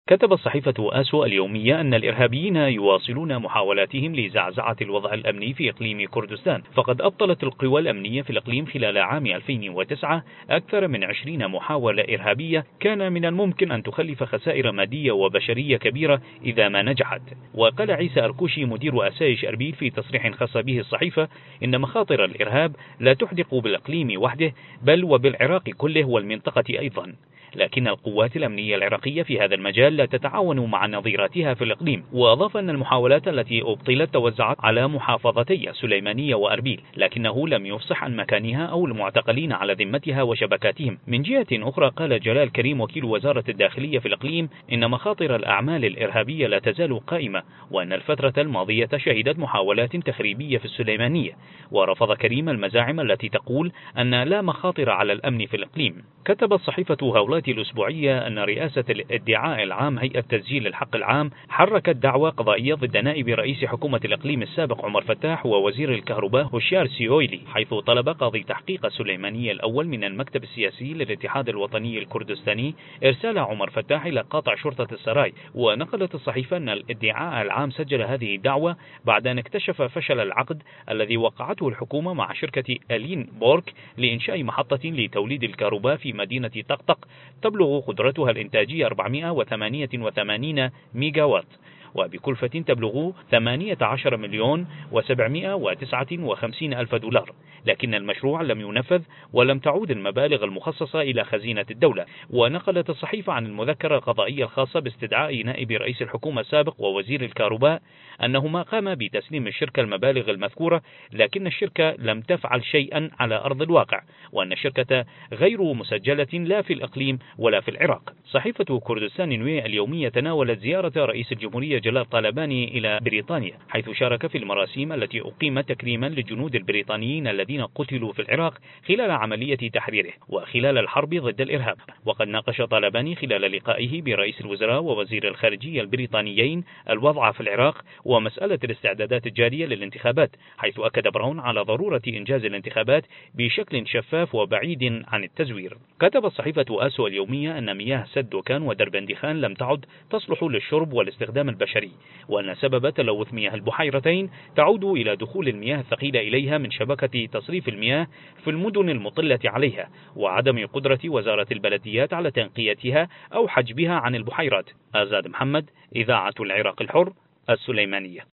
كتبت صحيفة آسو اليومية أن الإرهابيين يواصلون محاولاتهم لزعزعة الوضع الأمني في إقليم كردستان، فقد أبطلت القوى الأمنية في الإقليم خلال عام 2009 أكثر من 20 محاولة إرهابية كان من الممكن أن تخلف خسائر مادية وبشرية كبيرة إذا ما نجحت. وقال عيسى أركوشي مدير أسايش أربيل في تصريح خاص به الصحيفة إن مخاطر الإرهاب لا تحدق بالإقليم وحده بل وبالعراق كله والمنطقة أيضا، لكن القوات الأمنية العراقية في هذا المجال لا تتعاون مع نظيراتها في الإقليم. وأضاف أن المحاولات التي أبطلت توزعت على محافظتي سليمانية وأربيل، لكنه لم يفصح عن مكانها أو المعتقلين على ذمتها وشبكاتهم. من جهة أخرى قال جلال كريم وكيل وزارة الداخلية في الإقليم إن مخاطر الأعمال الإرهابية لا تزال قائمة، وأن الفترة الماضية شهدت محاولات تخريبية في السليمانية. ورفض كريم المزاعم التي تقول أن لا مخاطر على الأمن في الإقليم. كتبت صحيفة هولات الأسبوعية أن رئاسة الادعاء العام هيئة تسجيل الحق العام حركت دعوى قضائية ضد نائب رئيس حكومة الإقليم السابق عمر فتاح ووزير الكهرباء هشيار سيويلي، حيث طلب قاضي تحقيق السليمانية الأول من المكتب السياسي للاتحاد الوطني الكردستاني إرسال عمر فتاح إلى قاطع شرطة السراي. ونقلت الصحيفة أن الادعاء العام سجل هذه الدعوة بعد أن اكتشف فشل العقد الذي وقعته الحكومة مع شركة ألين بورك لإنشاء محطة لتوليد الكهرباء في مدينة طقطق تبلغ قدرتها الإنتاجية 488 ميجا وات، وبكلفة تبلغ 18 مليون و759 ألف دولار، لكن المشروع لم ينفذ ولم تعود المبالغ المخصصة إلى خزينة الدولة. ونقلت الصحيفة عن المذكرة القضائية الخاصة باستدعاء نائب رئيس الحكومة السابق ووزير الكهرباء أنهما قاما بتسليم الشركة المبالغ المذكورة، لكن الشركة لم تفعل شيئا على أرض الواقع، وأن الشركة غير مسجلة لا في الإقليم ولا في العراق. صحيفة كردستان نوية اليومية تناولت زيارة رئيس الجمهورية جلال طالباني إلى بريطانيا، حيث شارك في المراسيم التي أقيمت تكريما للجنود البريطانيين الذين قتلوا في العراق خلال عملية تحريره وخلال الحرب ضد الإرهاب. وقد ناقش طالباني خلال لقائه برئيس الوزراء ووزير الخارجية البريطانيين الوضع في العراق ومسألة الاستعدادات الجارية للانتخابات، حيث أكد براون على ضرورة إنجاز الانتخابات بشكل شفاف وبعيد عن التزوير. كتبت صحيفة آسو اليومية أن مياه سد دوكان ودربندخان لم تعد تصلح للشرب والاستخدام البشري، وأن سبب تلوث مياه البحيرتين تعود إلى دخول المياه الثقيلة إليها من شبكة تصريف المياه في المدن المطلة عليها، وعدم قدرة وزارة البلديات على تنقيتها أو حجبها عن البحيرات. آزاد محمد، إذاعة العراق الحر، السليمانية.